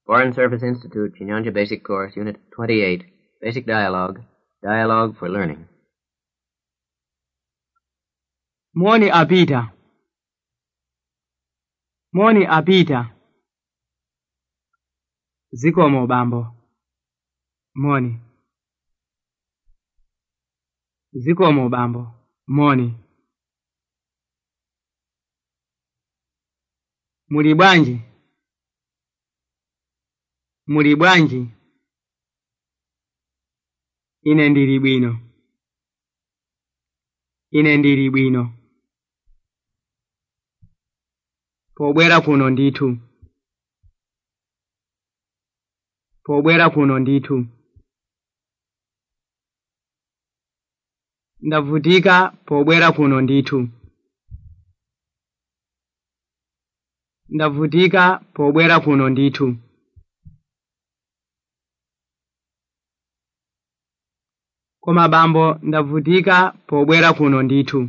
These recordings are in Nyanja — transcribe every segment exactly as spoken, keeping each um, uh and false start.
Foreign Service Institute, Chinyanja Basic Course, Unit twenty-eight, Basic Dialogue, Dialogue for Learning. Moni apita. Moni apita. Zikomo bambo. Moni. Zikomo bambo. Moni. Muli bwanji. Muli bwanji. Ine ndili bwino. Ine ndili bwino. Pobwera kuno ndithu. Pobwera kuno ndithu. Ndavutika pobwera kuno ndithu. Ndavutika pobwera kuno ndithu. Koma bambo ndavutika pobwera kuno ndithu.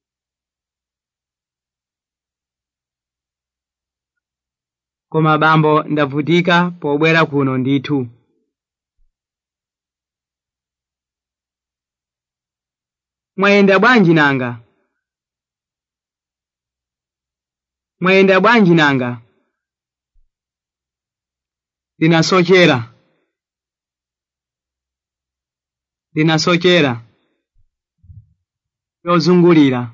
Koma bambo ndavutika pobwera kuno ndithu. Mwayenda bwanji nanga? Mwayenda bwanji nanga? Ndinasochera. Ndinasochera. Yozungulira.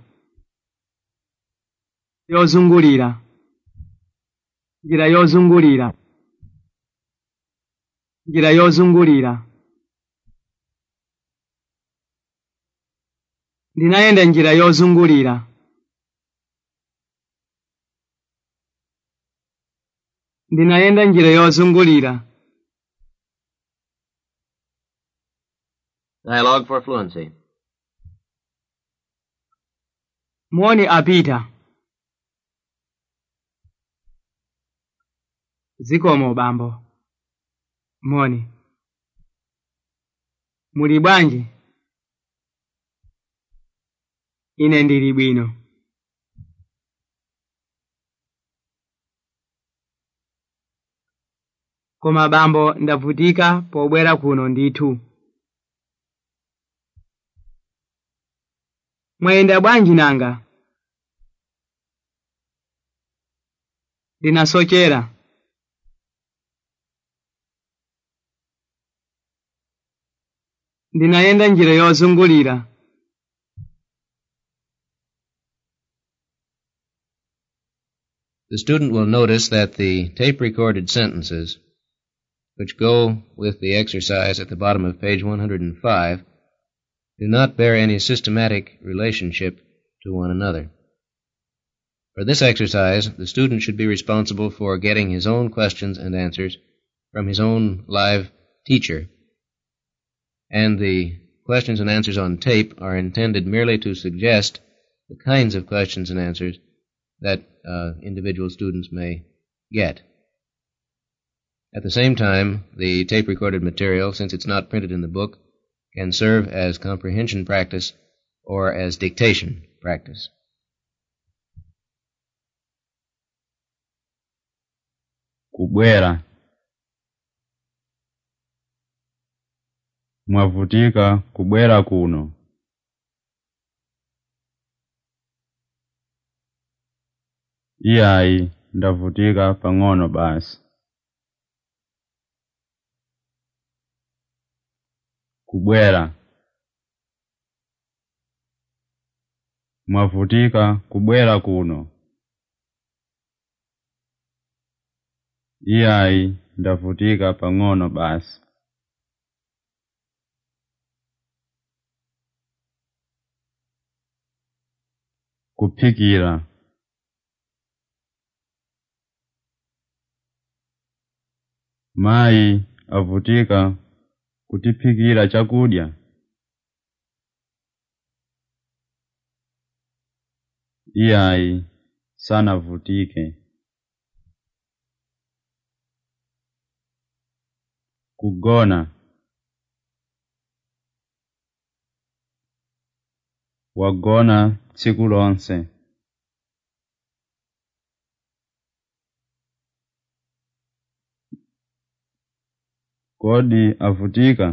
Yozungulira. Njira yozungulira. Njira yozungulira. Ndinayenda njira yozungulira. Ndinayenda njira yozungulira. Dialogue for Fluency. Moni apita. Zikomo bambo. Moni. Muli bwanji. Ine ndili bwino. Koma bambo ndavutika pobwera kuno ndithu. Mwayenda bwanji nanga? Ndinasochera. Ndinayenda njira yozungulira. The student will notice that the tape-recorded sentences, which go with the exercise at the bottom of page one hundred five, do not bear any systematic relationship to one another. For this exercise, the student should be responsible for getting his own questions and answers from his own live teacher, and the questions and answers on tape are intended merely to suggest the kinds of questions and answers that uh, individual students may get. At the same time, the tape-recorded material, since it's not printed in the book, can serve as comprehension practice or as dictation practice. Kubwera. Mwavutika kubwera kuno. Iyayi ndavutika pang'ono basi. Kubwera. Mwavutika kubwera kuno. Iyayi ndavutika pang'ono basi. Kuphikira. Mai avutika kutiphikira chakudya. Iyayi sanavutike. Kugona. Wagona tsiku lonse. Kodi avutika?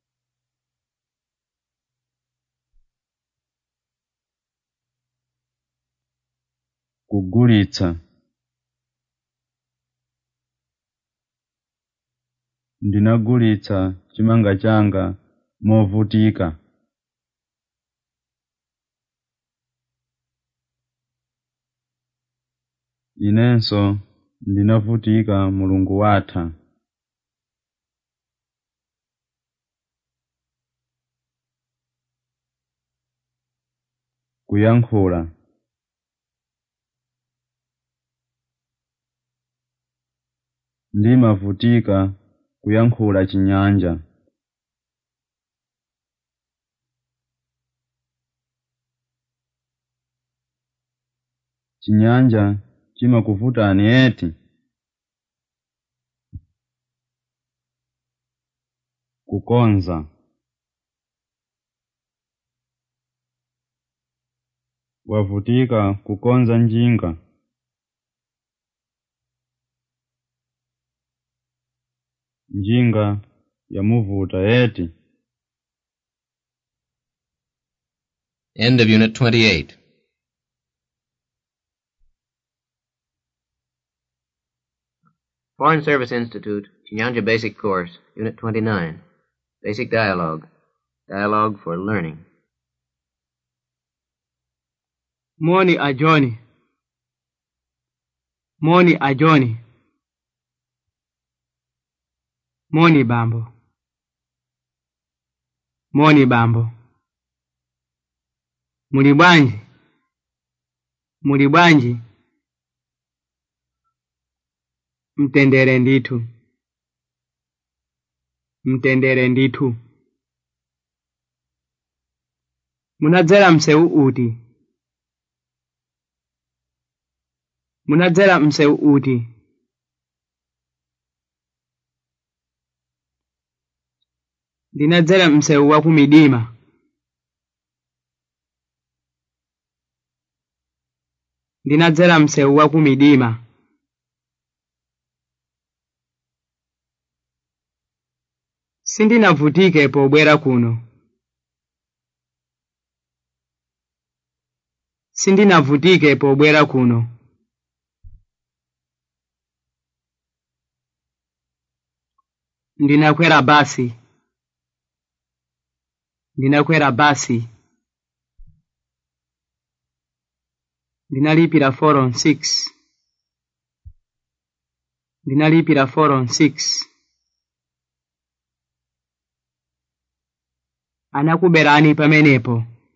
Kugulitsa. Ndinagulitsa chimanga changa movutika. Inenso ndinavutika mulungu watha. Kuyankhula. Ndimavutika kuyankhula chinyanja. Chinyanja chimakuvutani eti? Kukonza. Wavutika kukonza njinga. Njinga yamuvuta eti? End of Unit twenty-eight. Foreign Service Institute, Chinyanja Basic Course, Unit twenty-nine. Basic Dialogue. Dialogue for Learning. Moni a Johnny. Moni a Johnny. Moni bambo. Moni bambo. Muli bwanji. Muli bwanji. Mtendere nditu. Mtendere nditu. Munadzera mseu uti. Munadzera mseu uti. Ndinadzera mseu wa kumidima. Ndinadzera mseu wa kumidima. Sindinavutike pobwera kuno. Sindinavutike pobwera kuno. Ndinakwera basi. Ndinakwera basi. Ndinalipira four on six. Ndinalipira four on six. Anakuberani pamenepo.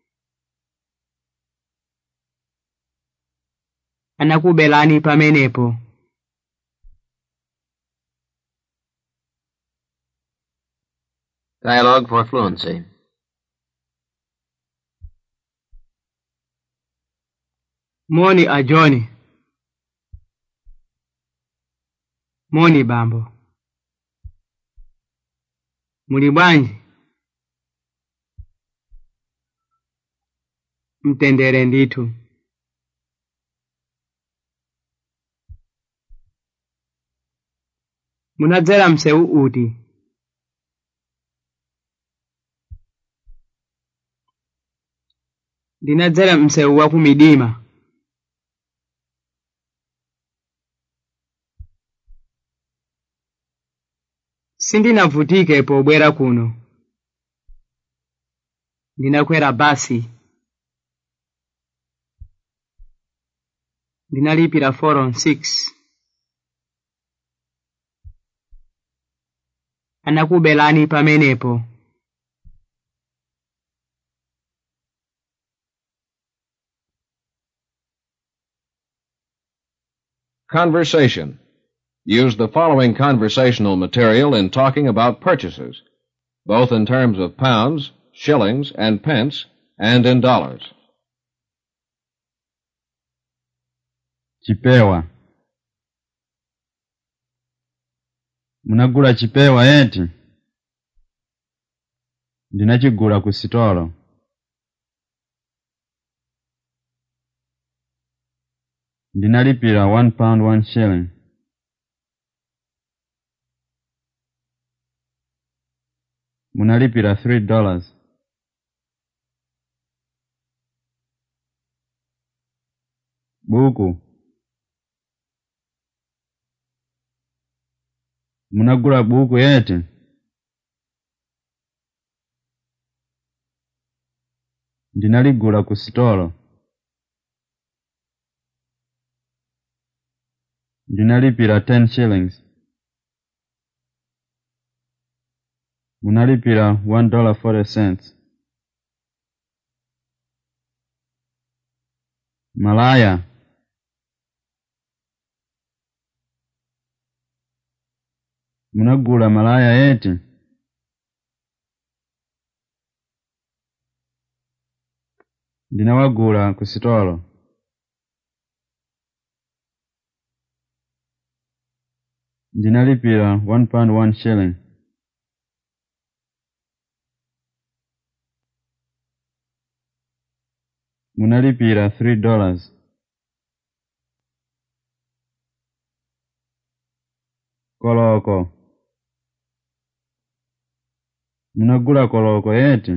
Anakuberani pamenepo. Dialogue for Fluency. Moni a Johnny. Moni bambo. Muli bwanji. Mtendere nditu. Munadzera mseu uti. Ndinadzera mseu wa kumidima. Sindinavutike pobwera kuno. Ndinakwera basi. Ndinalipira four on six. Anakubelani pamenepo. Conversation. Use the following conversational material in talking about purchases, both in terms of pounds, shillings, and pence, and in dollars. Chipewa. Munagula chipewa eti? Ndinachigula ku sitolo. Ndinalipira one pound one shilling. munalipira three dollars. Buku. Munagula buku yeti? Ndinaligula ku sitolo. Ndinalipira ten shillings. Munalipira one dollar forty cents. Malaya. Munagula malaya yeti? Ndinawagula ku sitolo. Ndinalipira one pound one shilling. Munalipira three dollars. Koloko. Munagula koloko yeti?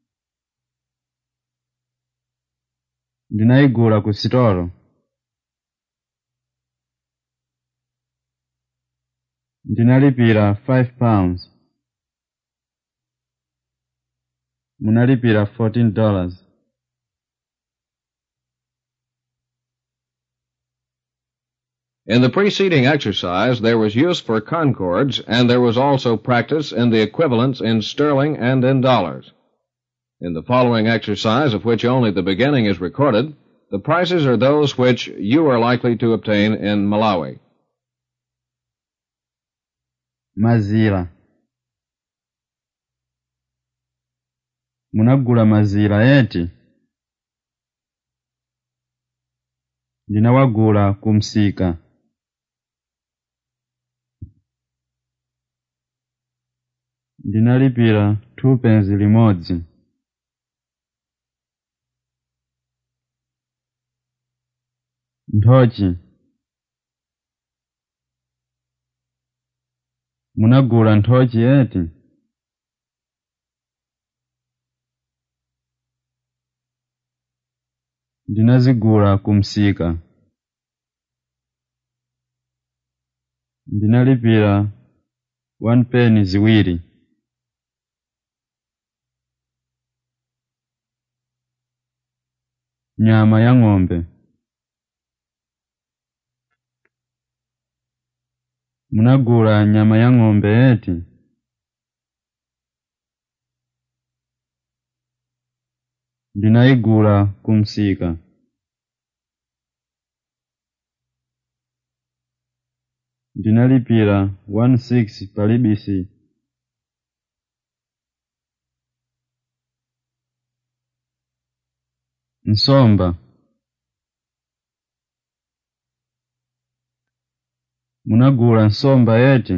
Ndinaigula ku sitolo. Ndinalipira five pounds. Munalipira fourteen dollars. In the preceding exercise, there was use for concords, and there was also practice in the equivalents in sterling and in dollars. In the following exercise, of which only the beginning is recorded, the prices are those which you are likely to obtain in Malawi. Mazira. Munagula mazira yeti? Ndinawagula kumsika. Ndinalipira two pence limodzi. Nthochi. Munagula nthochi yeti? Ndinazigula kumsika. Ndinalipira one penny ziwiri. Nyama ya ng'ombe. Munagula nyama ya ng'ombe yeti? Ndinaigula kumsika. Ndinalipira one six palibisi. Nsomba. Munagula nsomba yeti?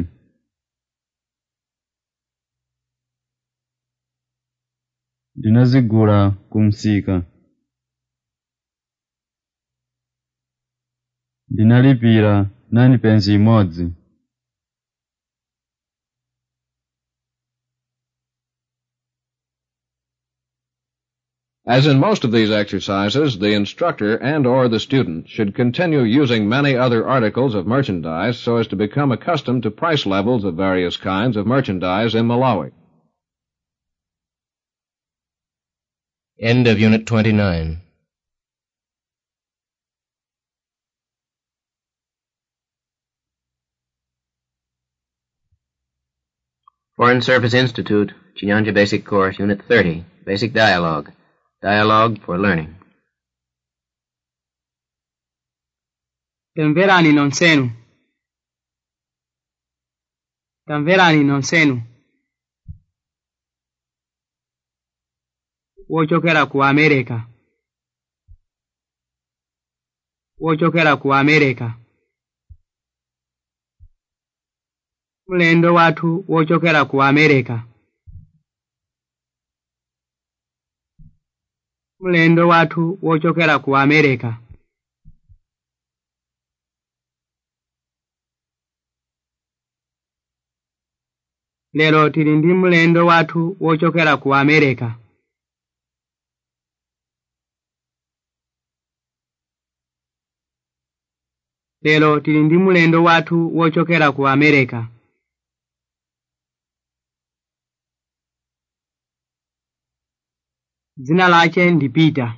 Ndinazigula kumsika. Ndinalipira nine pence imodzi. As in most of these exercises, the instructor and or the student should continue using many other articles of merchandise so as to become accustomed to price levels of various kinds of merchandise in Malawi. End of Unit twenty-nine. Foreign Service Institute, Chinyanja Basic Course, Unit thirty, Basic Dialogue. Dialogue for Learning. Tamverani nonsenu. Tamverani nonsenu. Wochokera ku America. Wochokera ku America. Mulendo watu wochokera ku America. Mulendo watu wochokera ku America. Lero tili ndi mlendo wathu wochokera ku America. Lero tili ndi mlendo wathu wochokera ku America. Dzina lake ndi Peter.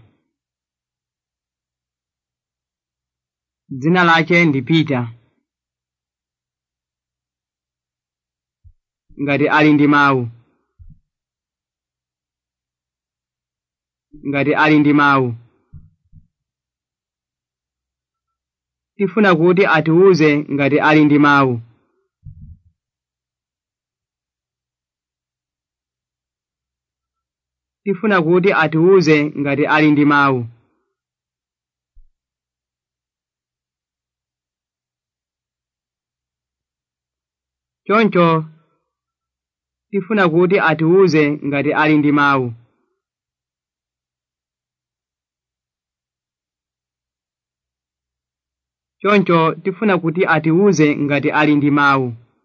Dzina lake ndi Peter. Ngati ali ndi mawu. Ngati ali ndi mawu. Tifuna kuti atiuze ngati ali ndi mawu. Tifuna kuti atiuze ngati ali ndi mawu. Choncho tifuna kuti atiuze ngati ali ndi mawu. Choncho tifuna kuti atiuze ngati ali ndi mawu.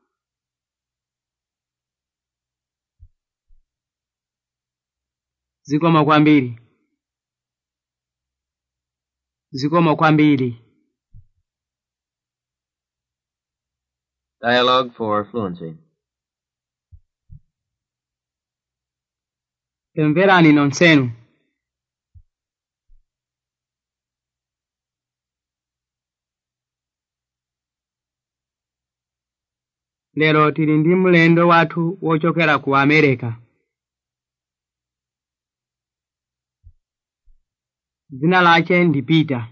Zikomo kwambiri. Zikomo kwambiri. Dialogue for fluency. Tamverani nonsenu. Lero tili ndi mlendo wathu wochokera ku America. Dzina lake ndi Peter.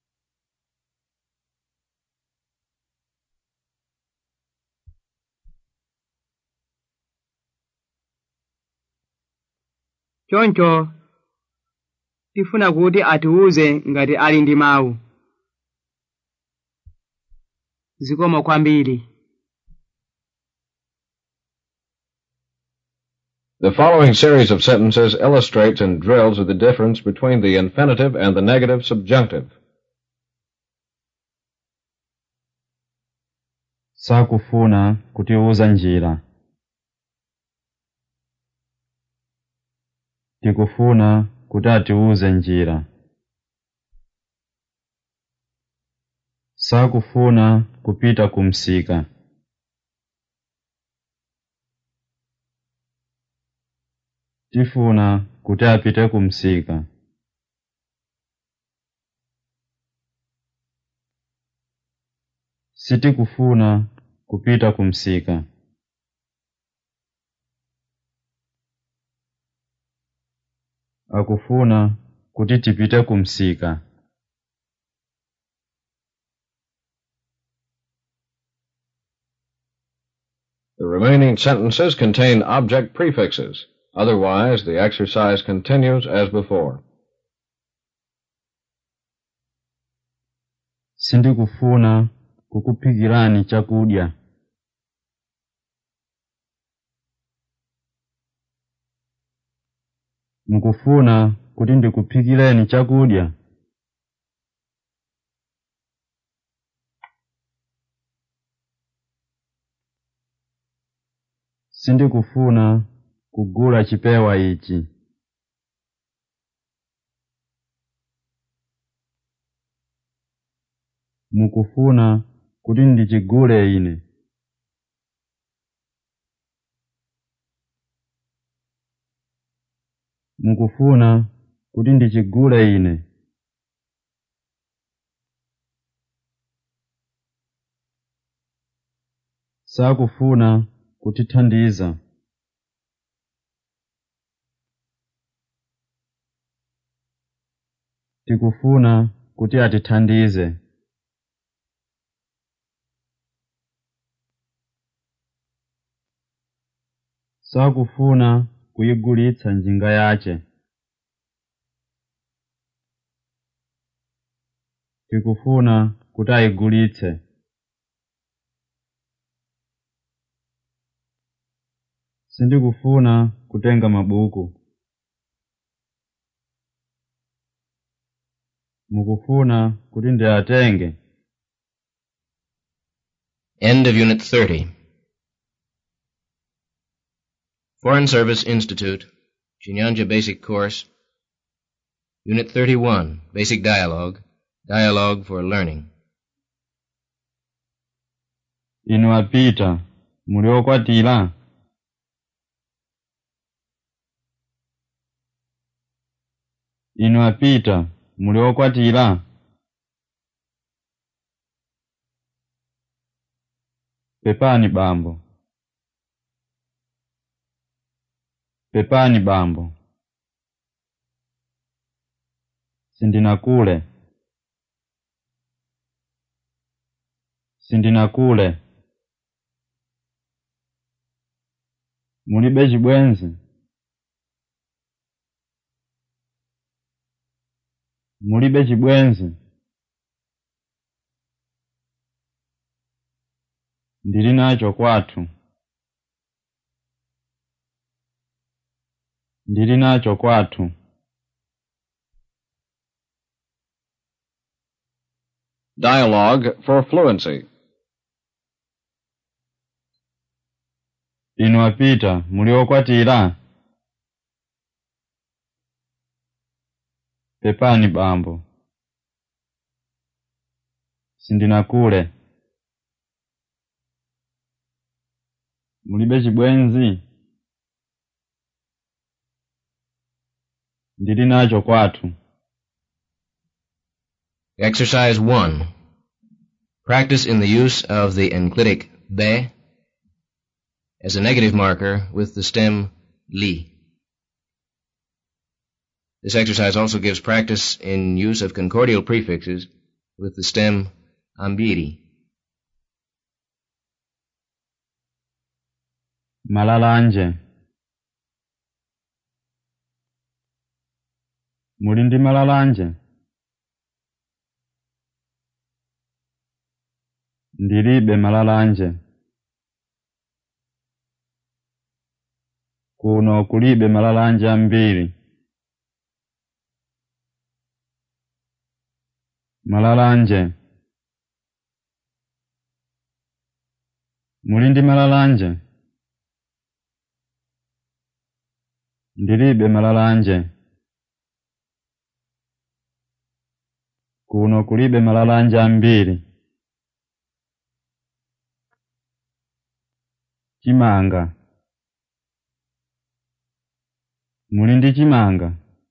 Choncho tifuna kuti atiuze ngati ali ndi mawu. Zikomo kwambiri. The following series of sentences illustrates and drills the difference between the infinitive and the negative subjunctive. Sakufuna kutiuza njira. Tikufuna kuti atiuze njira. Sakufuna kupita kumsika. Tifuna kuti apite kumsika. Sitikufuna kupita kumsika. Akufuna kuti tipite kumsika. The remaining sentences contain object prefixes. Otherwise, the exercise continues as before. Sindikufuna kukuphikirani chakudya. Mukufuna kuti ndikuphikireni chakudya? Sindikufuna kugula chipewa ichi. Mukufuna kuti ndichigule ine? Mukufuna kuti ndichigule ine? Sakufuna kutithandiza. Tikufuna kuti atithandize. Sakufuna kuyigulitsa njinga yache. Tikufuna kuti ayigulitse. Sindikufuna kutenga mabuku. Mukufuna kuti ndiatenge? End of Unit thirty. Foreign Service Institute, Chinyanja Basic Course, Unit thirty-one, Basic Dialogue, Dialogue for Learning. Inu apita, muli okwatira? Inu apita, muli okwatira? Pepani bambo. Pepani bambo. Sindinakule. Sindinakule. Mulibe chibwenzi. Mulibe chibwenzi. Ndili nacho kwathu. Ndili nacho kwathu. Dialogue for fluency. Inu apita, muli okwatira? Pepani bambo. Sindinakule. Mulibe chibwenzi. Ndili nacho kwathu. Exercise one. Practice in the use of the enclitic be as a negative marker with the stem li. This exercise also gives practice in use of concordial prefixes with the stem ambiri. Malalanje. Muli ndi malalanje? Ndilibe malalanje. Kuno kulibe malalanje ambiri. Malalanje. Muli ndi malalanje? Ndilibe malalanje. Kuno kulibe malalanje ambiri. Chimanga. Muli ndi chimanga?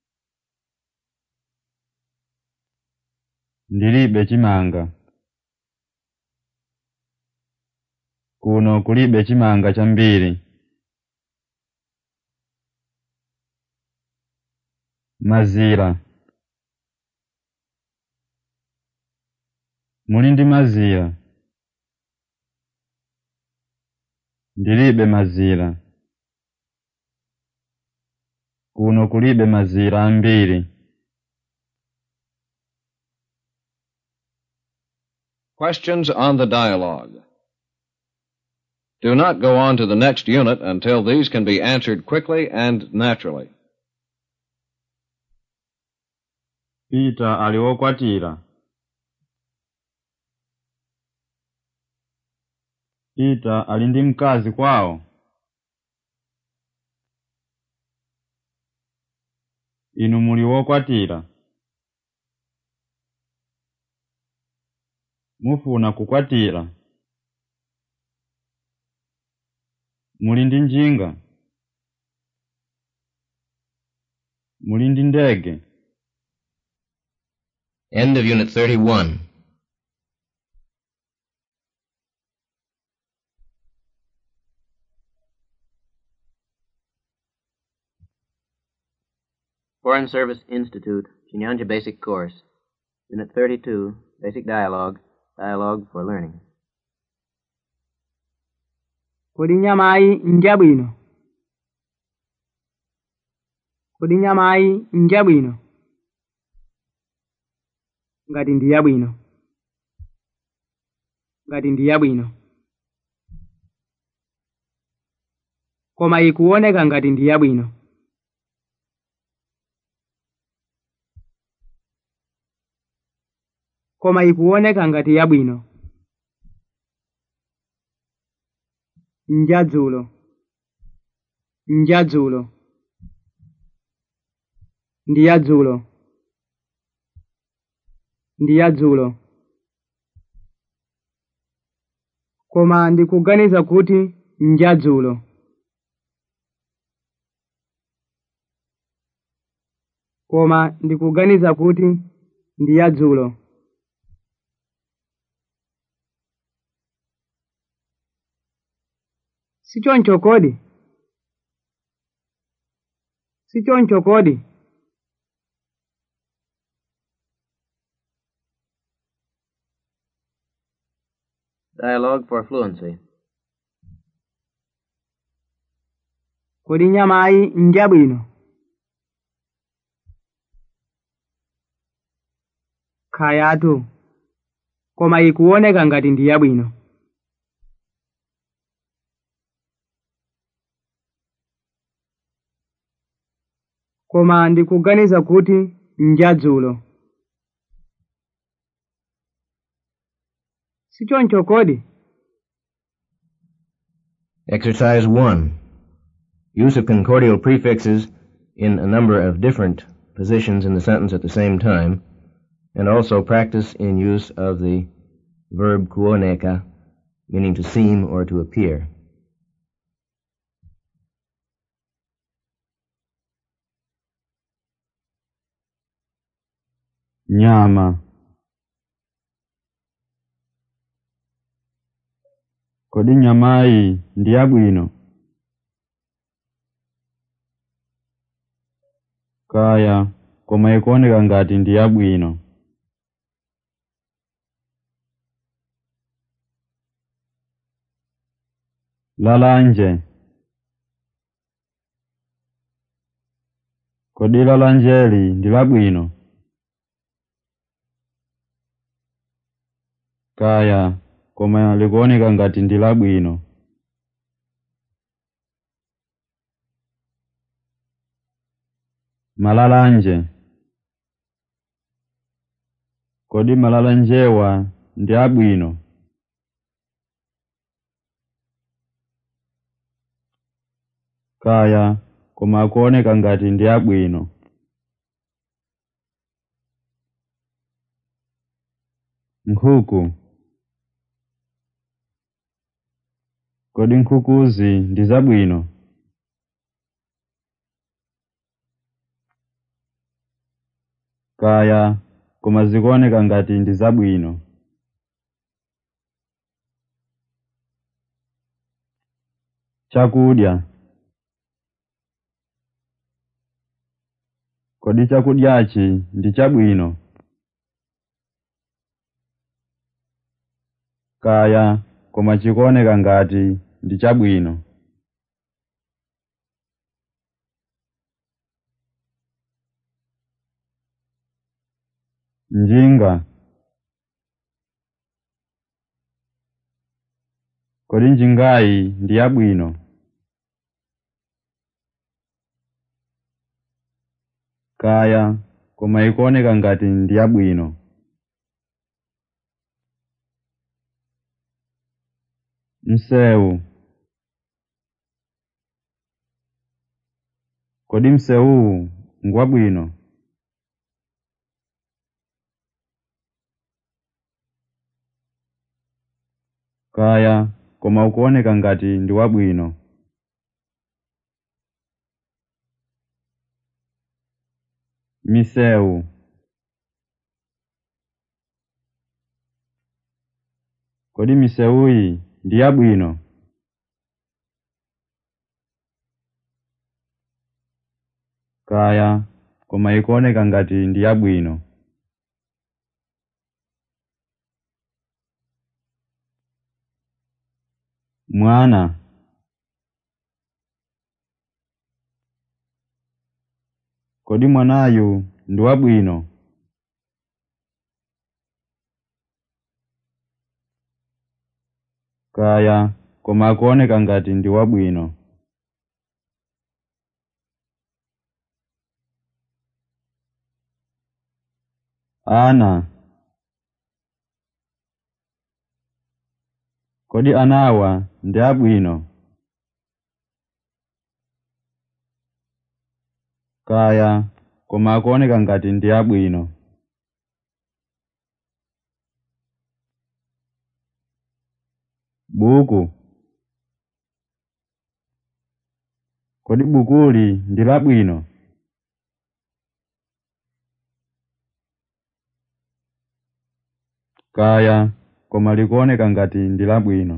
Ndilibe chimanga. Kuno kulibe chimanga chambiri. Mazira. Muli ndi mazira? Ndilibe mazira. Kuno kulibe mazira ambiri. Questions on the dialogue. Do not go on to the next unit until these can be answered quickly and naturally. Peter ali wokwatira. Peter ali ndi mkazi kwawo. Inu muli wokwatira. Mufuna kukwatira. Muli ndi njinga. Muli ndi ndege. End of Unit thirty-one. Foreign Service Institute, Chinyanja Basic Course, Unit thirty-two, Basic Dialogue, Dialogue for Learning. Kodi nyamayi njabwino. Kodi nyamayi njabwino. Ngati ndi yabwino. Ngati ndi yabwino. Koma ikuoneka ngati ndi yabwino. Koma ikuoneka ngati yabwino. Njadzulo. Njadzulo. Ndiyadzulo. Ndiyadzulo. Koma ndikuganiza kuti njadzulo. Koma ndikuganiza kuti ndiyadzulo. Sichoncho kodi? Sichoncho kodi? Dialogue for fluency. Kodi nyamayi njabwino? Kayatu. Koma ikuoneka ngati ndiyabwino. Koma ndikuganiza kuti njadzulo. Sichoncho kodi? Exercise one. Use of concordial prefixes in a number of different positions in the sentence at the same time, and also practice in use of the verb kuoneka, meaning to seem or to appear. Nyama. Kodi nyamayi ndiyabwino? Kaya, koma ikuoneka ngati ndiyabwino. Lalanje. Kodi lalanjeli ndilabwino? Kaya, koma likuoneka ngati ndilabwino. Malalanje. Kodi malalanjewa ndiyabwino? Kaya, koma akuoneka ngati ndiyabwino. Nkhuku. Kodi nkhukuzi ndizabwino? Kaya, koma zikuoneka ngati ndizabwino. Chakudya. Kodi chakudyachi ndichabwino? Kaya, koma chikuoneka ngati ndichabwino. Njinga. Kodi njingayi ndiyabwino? Kaya, koma ikuoneka ngati ndiyabwino. Msewu. Kodi msewu ngwabwino? Kaya, koma ukuoneka ngati ndiwabwino. Misewu. Kodi misewuyi ndiyabwino? Kaya, koma ikuoneka ngati ndiyabwino. Mwana. Kodi mwanayu ndiwabwino? Kaya, koma akuoneka ngati ndiwabwino. Ana. Kodi anawa ndiyabwino? kaya koma akuoneka ngati ndi abwino. Buku. Kodi bukuli ndi labwino? Kaya koma likuoneka ngati ndi labwino.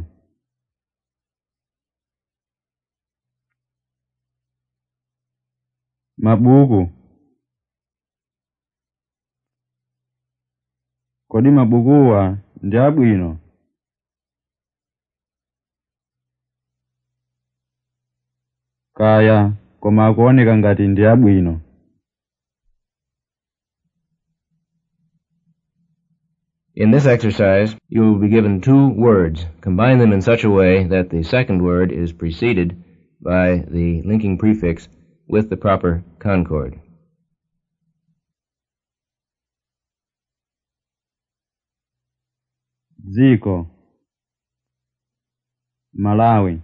Mabuku. Kodi mabukuwa ndi abwino? Kaya koma akuoneka ngati ndi abwino. In this exercise, you will be given two words. Combine them in such a way that the second word is preceded by the linking prefix with the proper concord. Dziko. Malawi.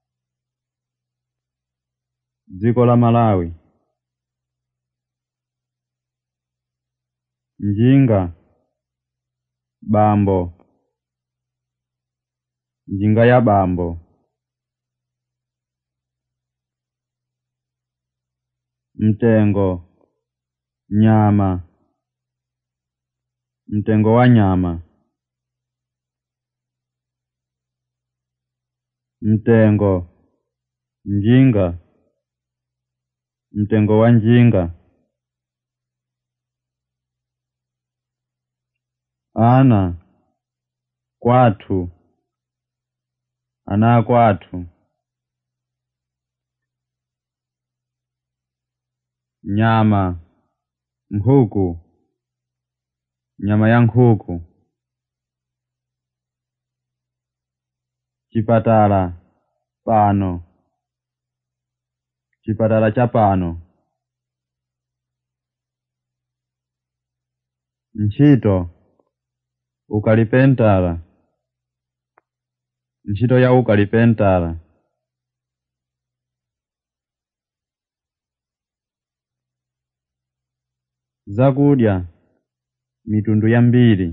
Dziko la Malawi. Njinga. Bambo. Njinga ya bambo. Mtengo. Nyama. Mtengo wa nyama. Mtengo. Njinga. Mtengo wa njinga. Ana. Kwatu. Ana kwatu. Nyama. Nkhuku. Nyama ya nkhuku. Chipatala. Pano. Chipatala cha pano. Ntchito. Ukalipentala. Ntchito ya ukalipentala. Zakudya. Mitundu ya mbiri.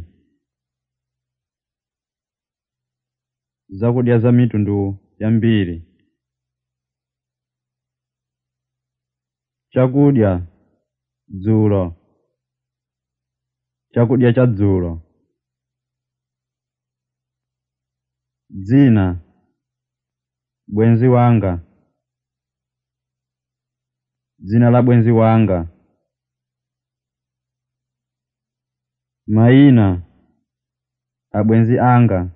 Zakudya za mitundu ya mbiri. Chakudya. Dzulo. Chakudya cha dzulo. Dzina. Bwenzi wanga. Dzina la bwenzi wanga. Maina. Abwenzi anga.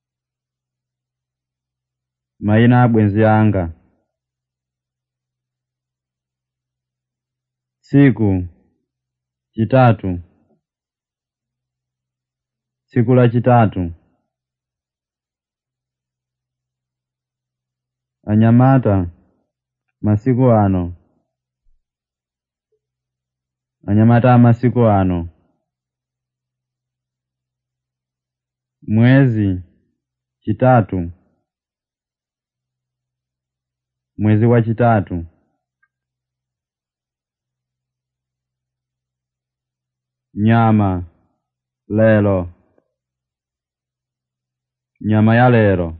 Maina abwenzi anga. Siku. Chitatu. Siku la chitatu. Anyamata. Masiku ano. Anyamata masiku ano. Mwezi. Chitatu. Mwezi wa chitatu. Nyama. Lelo. Nyama ya lero.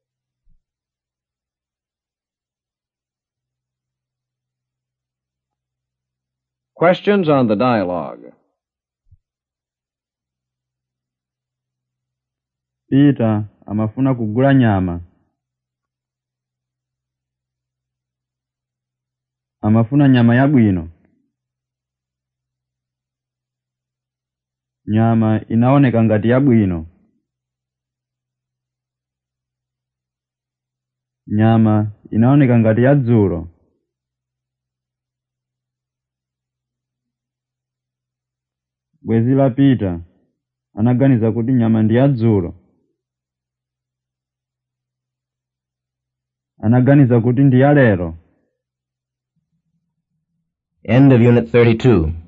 Questions on the dialogue. Peter amafuna kugula nyama. Amafuna nyama ya bwino. Nyama inaoneka ngati ya bwino. Nyama inaoneka ngati ya dzulo. Bwenzi la Peter anaganiza kuti nyama ndi ya dzulo. Anaganiza kuti ndi ya lero. End of Unit thirty-two.